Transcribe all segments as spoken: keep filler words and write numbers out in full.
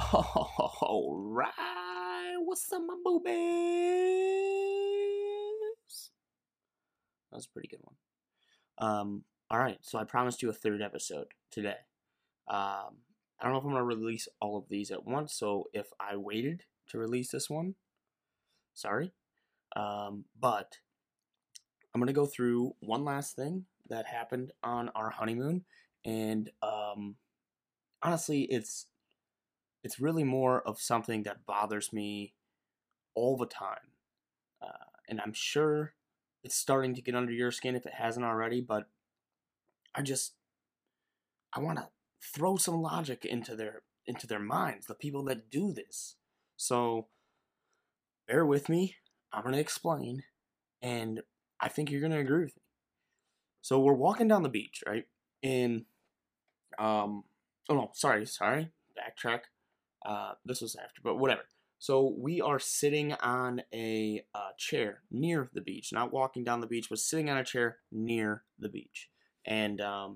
All right, what's up, my boobies? That was a pretty good one. Um, all right, so I promised you a third episode today. Um, I don't know if I'm gonna release all of these at once, so if I waited to release this one, sorry. Um, but I'm gonna go through one last thing that happened on our honeymoon, and um, honestly, it's it's really more of something that bothers me all the time. Uh, and I'm sure it's starting to get under your skin if it hasn't already, but I just I want to throw some logic into their into their minds, the people that do this. So bear with me. I'm going to explain, and I think you're going to agree with me. So we're walking down the beach, right? And um oh no, sorry, sorry. Backtrack. Uh this was after, but whatever. So we are sitting on a uh, chair near the beach, not walking down the beach, but sitting on a chair near the beach. And um,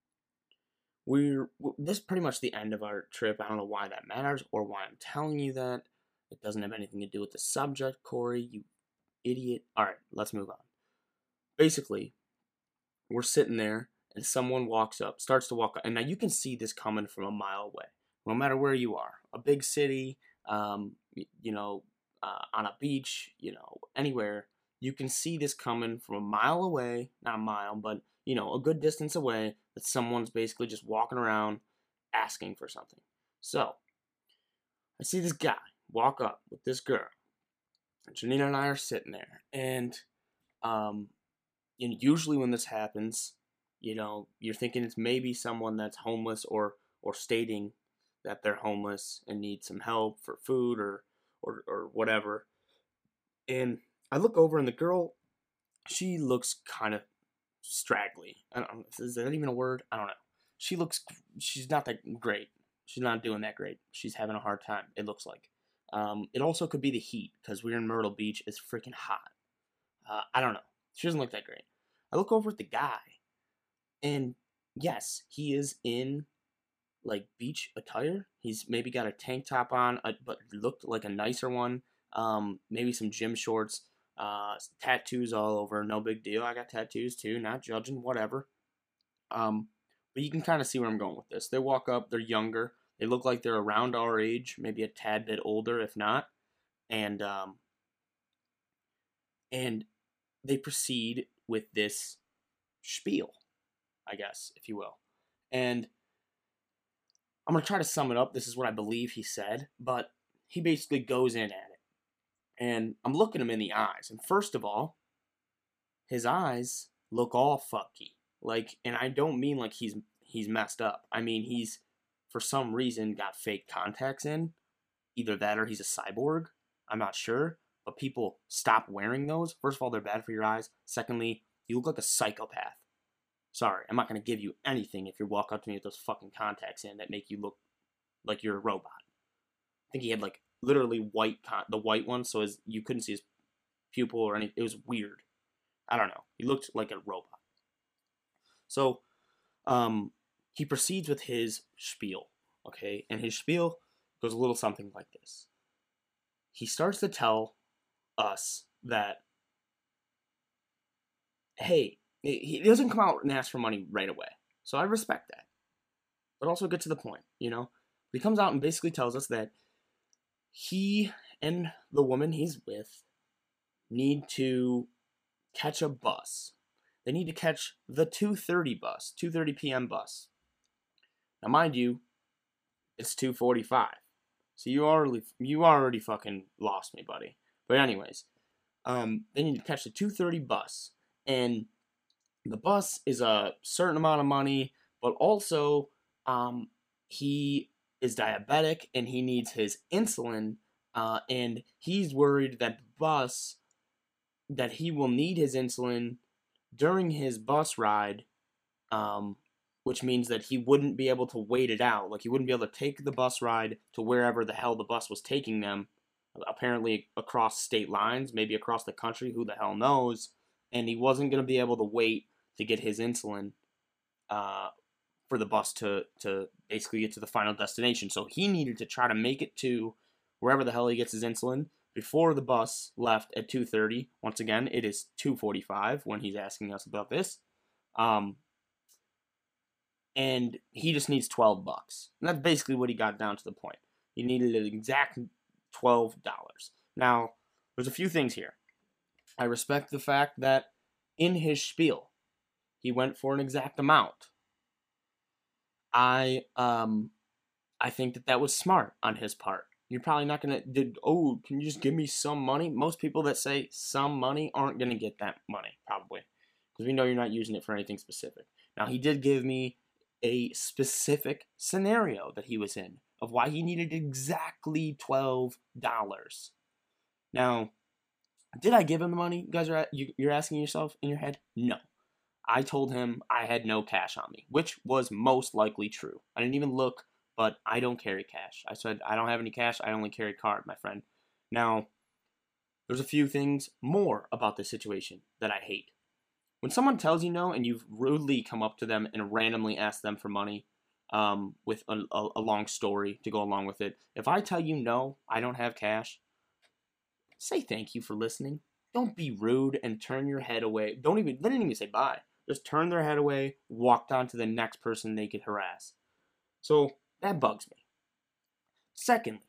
we're this is pretty much the end of our trip. I don't know why that matters or why I'm telling you that. It doesn't have anything to do with the subject, Corey. You idiot. All right, let's move on. Basically, we're sitting there, and someone walks up, starts to walk up, and now you can see this coming from a mile away. No matter where you are, a big city. Um, you know, uh, on a beach, you know, anywhere, you can see this coming from a mile away, not a mile, but, you know, a good distance away, that someone's basically just walking around asking for something. So, I see this guy walk up with this girl, and Janina and I are sitting there, and, um, and usually when this happens, you know, you're thinking it's maybe someone that's homeless or, or stating that they're homeless and need some help for food or, or, or whatever. And I look over and the girl, she looks kind of straggly. I don't know, is that even a word? I don't know. She looks, she's not that great. She's not doing that great. She's having a hard time, it looks like. Um, it also could be the heat because we're in Myrtle Beach. It's freaking hot. Uh, I don't know. She doesn't look that great. I look over at the guy, and yes, he is in like beach attire. He's maybe got a tank top on, uh, but looked like a nicer one. Um, maybe some gym shorts. Uh, tattoos all over. No big deal. I got tattoos too. Not judging. Whatever. Um, but you can kind of see where I'm going with this. They walk up. They're younger. They look like they're around our age, maybe a tad bit older, if not. And um, and they proceed with this spiel, I guess, if you will. And I'm going to try to sum it up. This is what I believe he said, but he basically goes in at it. And I'm looking him in the eyes. And first of all, his eyes look all fucky. Like, and I don't mean like he's he's messed up. I mean he's, for some reason, got fake contacts in. Either that or he's a cyborg. I'm not sure. But people stop wearing those. First of all, they're bad for your eyes. Secondly, you look like a psychopath. Sorry, I'm not going to give you anything if you walk up to me with those fucking contacts in that make you look like you're a robot. I think he had like literally white, con- the white one, so his, you couldn't see his pupil or anything. It was weird. I don't know. He looked like a robot. So, um, he proceeds with his spiel, okay? And his spiel goes a little something like this. He starts to tell us that, hey, he doesn't come out and ask for money right away. So I respect that. But also get to the point, you know? He comes out and basically tells us that he and the woman he's with need to catch a bus. They need to catch the two thirty bus, two thirty p.m. bus. Now, mind you, it's two forty-five. So you already you already fucking lost me, buddy. But anyways, um, they need to catch the two thirty bus. And the bus is a certain amount of money, but also um, he is diabetic and he needs his insulin, uh, and he's worried that the bus, that he will need his insulin during his bus ride, um, which means that he wouldn't be able to wait it out. Like, he wouldn't be able to take the bus ride to wherever the hell the bus was taking them, apparently across state lines, maybe across the country, who the hell knows, and he wasn't going to be able to wait to get his insulin uh, for the bus to, to basically get to the final destination. So he needed to try to make it to wherever the hell he gets his insulin before the bus left at two thirty. Once again, it is two forty-five when he's asking us about this. Um, and he just needs twelve bucks. And that's basically what he got down to the point. He needed an exact twelve dollars. Now, there's a few things here. I respect the fact that in his spiel, he went for an exact amount. I um, I think that that was smart on his part. You're probably not going to, oh, can you just give me some money? Most people that say some money aren't going to get that money, probably. Because we know you're not using it for anything specific. Now, he did give me a specific scenario that he was in of why he needed exactly twelve dollars. Now, did I give him the money? You guys are you're asking yourself in your head? No. I told him I had no cash on me, which was most likely true. I didn't even look, but I don't carry cash. I said, I don't have any cash. I only carry card, my friend. Now, there's a few things more about this situation that I hate. When someone tells you no and you've rudely come up to them and randomly asked them for money um, with a, a, a long story to go along with it, if I tell you no, I don't have cash, say thank you for listening. Don't be rude and turn your head away. Don't even, they didn't even say bye. Just turn their head away, walked on to the next person they could harass. So that bugs me. Secondly,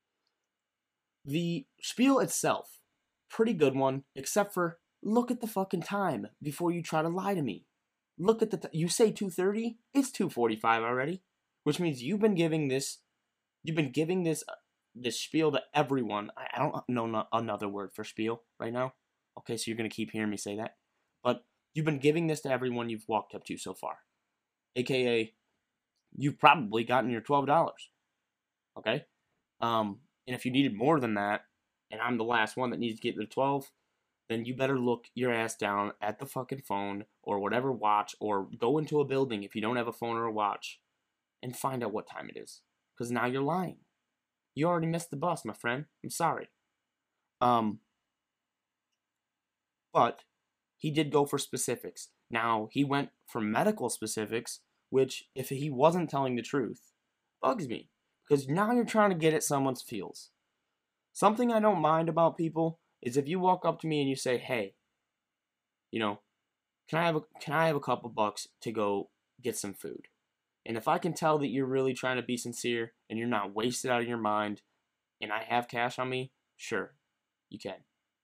the spiel itself, pretty good one, except for look at the fucking time before you try to lie to me. Look at the, t- you say two thirty, it's two forty-five already, which means you've been giving this, you've been giving this, uh, this spiel to everyone. I, I don't know no, another word for spiel right now. Okay, so you're going to keep hearing me say that. But you've been giving this to everyone you've walked up to so far. A K A, you've probably gotten your twelve dollars. Okay? Um, and if you needed more than that, and I'm the last one that needs to get the twelve, then you better look your ass down at the fucking phone or whatever watch, or go into a building if you don't have a phone or a watch and find out what time it is. Because now you're lying. You already missed the bus, my friend. I'm sorry. Um, but he did go for specifics. Now, he went for medical specifics, which, if he wasn't telling the truth, bugs me. Because now you're trying to get at someone's feels. Something I don't mind about people is if you walk up to me and you say, hey, you know, can I have a, can I have a couple bucks to go get some food? And if I can tell that you're really trying to be sincere and you're not wasted out of your mind and I have cash on me, sure, you can.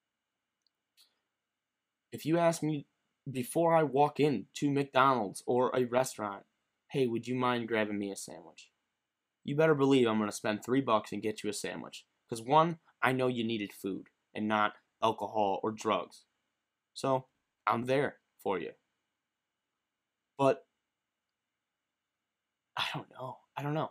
If you ask me before I walk in to McDonald's or a restaurant, hey, would you mind grabbing me a sandwich? You better believe I'm going to spend three bucks and get you a sandwich. Because one, I know you needed food and not alcohol or drugs. So I'm there for you. But I don't know. I don't know.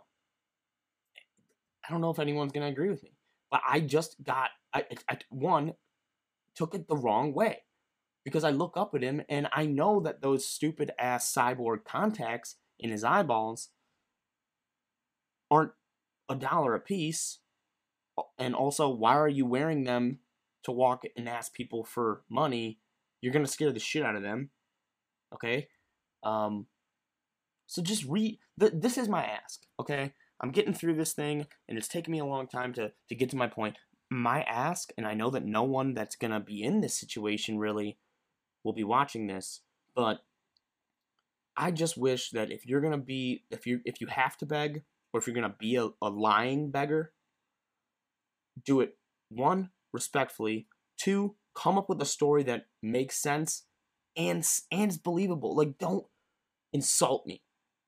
I don't know if anyone's going to agree with me. But I just got, I, I, one, took it the wrong way. Because I look up at him and I know that those stupid ass cyborg contacts in his eyeballs aren't a dollar a piece. And also, why are you wearing them to walk and ask people for money? You're going to scare the shit out of them. Okay? Um, so just read. Th- this is my ask. Okay? I'm getting through this thing and it's taken me a long time to, to get to my point. My ask, and I know that no one that's going to be in this situation really will be watching this, but I just wish that if you're gonna be, if you if you have to beg, or if you're gonna be a, a lying beggar, do it, one, respectfully, two, come up with a story that makes sense and and is believable. Like, don't insult me.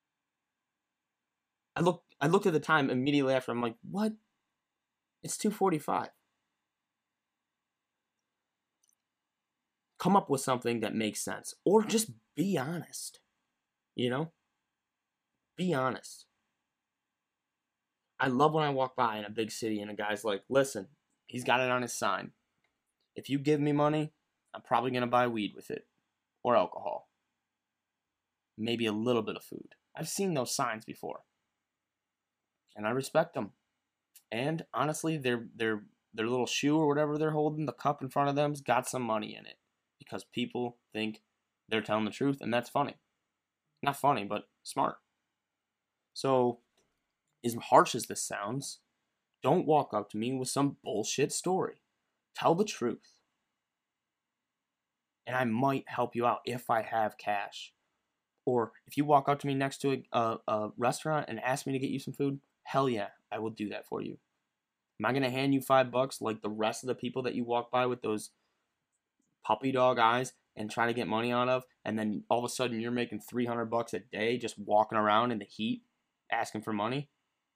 I looked I looked at the time immediately after. I'm like, what? It's two forty-five. Come up with something that makes sense. Or just be honest. You know? Be honest. I love when I walk by in a big city and a guy's like, listen, he's got it on his sign. If you give me money, I'm probably going to buy weed with it. Or alcohol. Maybe a little bit of food. I've seen those signs before. And I respect them. And honestly, their their their little shoe or whatever they're holding, the cup in front of them's got some money in it. Because people think they're telling the truth, and that's funny. Not funny, but smart. So, as harsh as this sounds, don't walk up to me with some bullshit story. Tell the truth. And I might help you out if I have cash. Or if you walk up to me next to a, a, a restaurant and ask me to get you some food, hell yeah, I will do that for you. Am I going to hand you five bucks like the rest of the people that you walk by with those puppy dog eyes and try to get money out of, and then all of a sudden you're making three hundred bucks a day just walking around in the heat asking for money?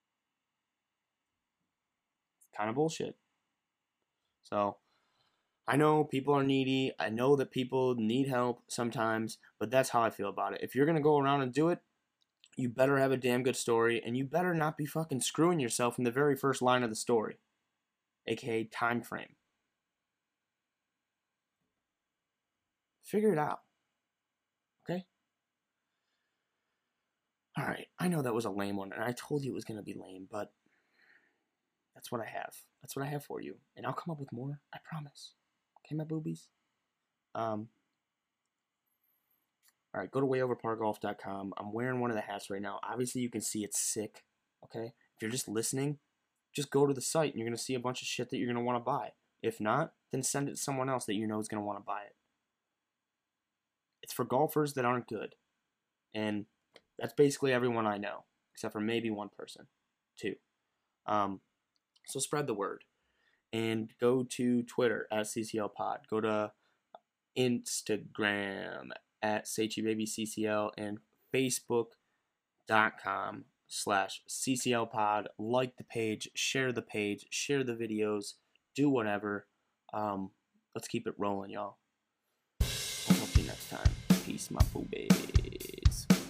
It's kind of bullshit. So, I know people are needy. I know that people need help sometimes, but that's how I feel about it. If you're going to go around and do it, you better have a damn good story, and you better not be fucking screwing yourself in the very first line of the story, aka time frame. Figure it out. Okay? Alright, I know that was a lame one, and I told you it was going to be lame, but that's what I have. That's what I have for you. And I'll come up with more, I promise. Okay, my boobies? Um, Alright, go to way over par golf dot com. I'm wearing one of the hats right now. Obviously, you can see it's sick, okay? If you're just listening, just go to the site, and you're going to see a bunch of shit that you're going to want to buy. If not, then send it to someone else that you know is going to want to buy it. It's for golfers that aren't good. And that's basically everyone I know, except for maybe one person. Two. Um, so spread the word. And go to Twitter at C C L Pod. Go to Instagram at SeichiBabyCCL and Facebook.com slash CCLPod. Like the page, share the page, share the videos, do whatever. Um, let's keep it rolling, y'all. I'll talk to you next time. Peace, my boobies.